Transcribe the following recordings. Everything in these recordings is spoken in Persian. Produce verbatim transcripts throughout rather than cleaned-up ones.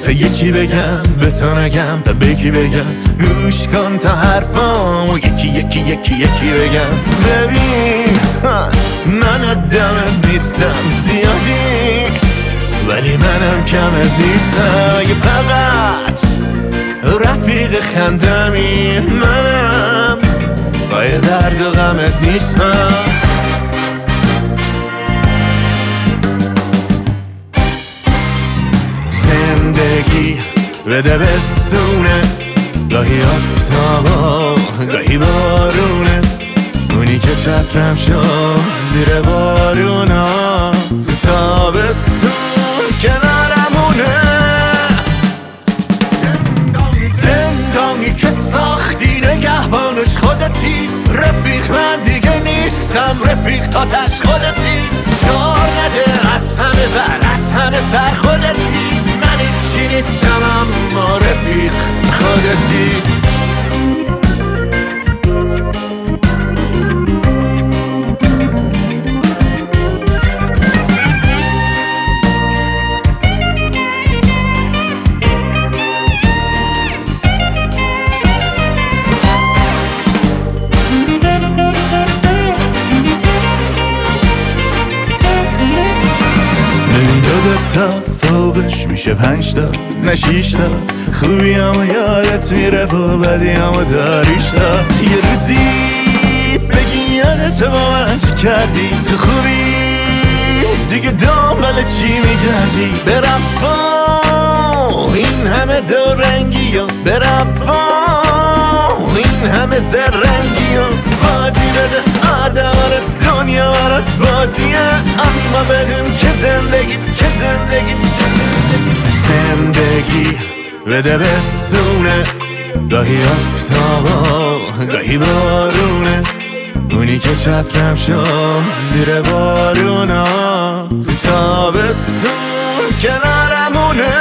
تا یه چی بگم به تو نگم تا بگی بگم گوش کن تا حرفامو یکی یکی یکی یکی بگم. ببین من آدمت نیستم زیادی ولی منم کمت نیستم، اگه فقط رفیق خندمی منم پای درد و غمت نیستم. زندگی بده بستونه، گاهی آفتابا گاهی بارونه، اونی که چترم شد زیر بارونا تو تابستون کنارمونه. زندانی زندانی که ساختی نگهبانش خودتی، رفیق من دیگه نیستم رفیق تاتش خودتی، شعار نده از همه بر از همه سر خودتی، من هیچی نیستم اما رفیق خودتی. تا فوقش میشه پنج تا نه شیش تا، خوبی همو یادت میره و بدی همو داریش تا، یه روزی بگی یادت با من چی کردی، تو خوبی دیگه دنبال چی میگردی، برفا این همه دو رنگی و برفا این همه زرنگی و بازی بده آدم رو دنیا برات بازیه، اما بدون که زندگی که زندگی که زندگی زندگی بده بستونه، گاهی آفتابا گاهی بارونه، اونی که چترم شد زیر بارونا تو تابستون کنارمونه.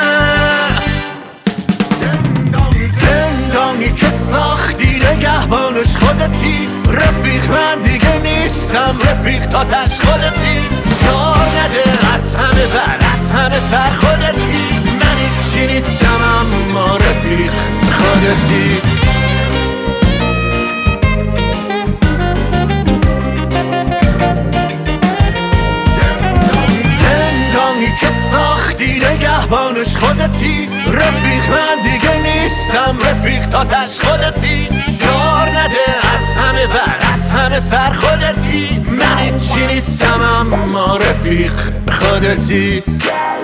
زندانی زندانی که ساختی نگهبانش خودتی، رفیق من دیگه نیستم رفیق تاتش خودتی، شعار نده از همه بر از همه سر خودتی، من هیچی نیستم اما رفیق خودتی. زندانی زندانی که ساختی نگهبانش خودتی، رفیق من دیگه نیستم رفیق تاتش خودتی، شعار نده از همه بر از همه سر خودتی، من هیچی نیستم اما رفیق خودتی.